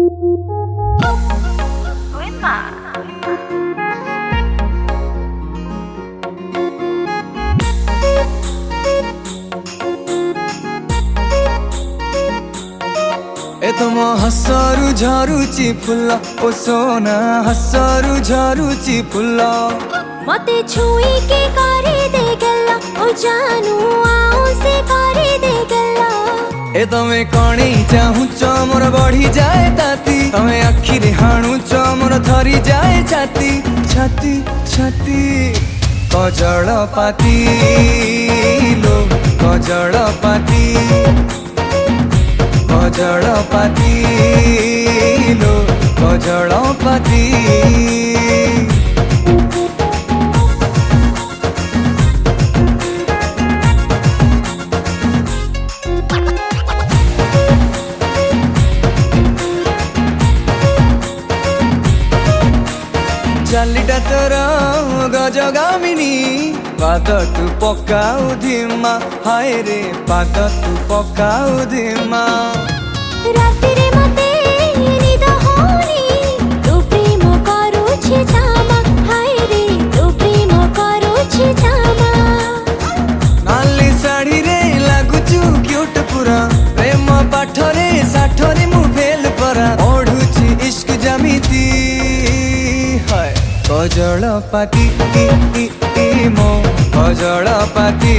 ए तुम हसरू झरुची फुल ओ सोना हसरू झरुची फुल मते छुई के करे दे गल्ला ओ जानू आओ से करे दे गल्ला। ए तमे कणी चाहूच मोर बढ़ी जाए ताती, तमे आखिरे हाणुच मोर थरी जाए छाती छाती छाती। कजल पाती लो कजल पाती, कजल पाती लो कजल पाती। चालीटा तोर गजगामिनी पाद तू पकाऊ धिमा, हाय रे पाद तू पकाऊ धिमा। रातिरे मते निद होनी तू प्रेम करूछि जामा, हाय रे तू प्रेम करूछि जामा। नाली साड़ी रे लागुचु क्यूट पुरा, प्रेम पाठरे साठरे मु फेल परा। ओढुछि इश्क जमिति हाय कजल पाती मो कजल पाती।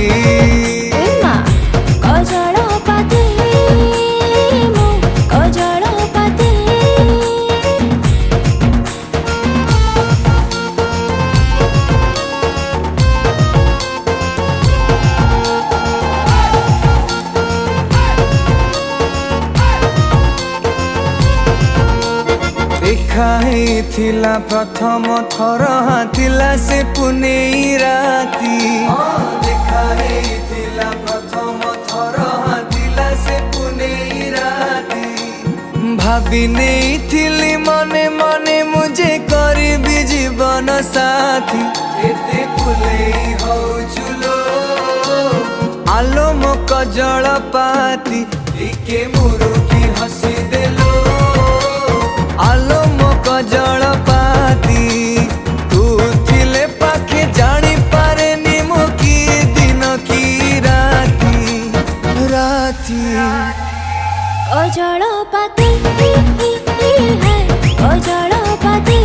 कजल पाती मो कजल पाती। देखा थिला प्रथम थर हाथिला से पुनेई राती। देखा थिला प्रथम थर हाथिला से पुनेई राती। भाभी नहीं थिली मने मने मुझे करबी जीवन साथी। एते फुलेई हौ चुलो आलो मो कजल पाती, एके मुरुकी हसी देलो आलो मो कजल पाती। तू थिले पाखे जानी पारे नी मो की दिन की राती राती। कजल पाती है कजल पाती।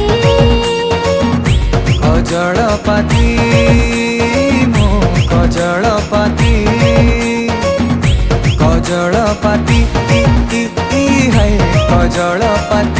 कजल पाती मो कजल पाती। कजल पाती है कजल पाती।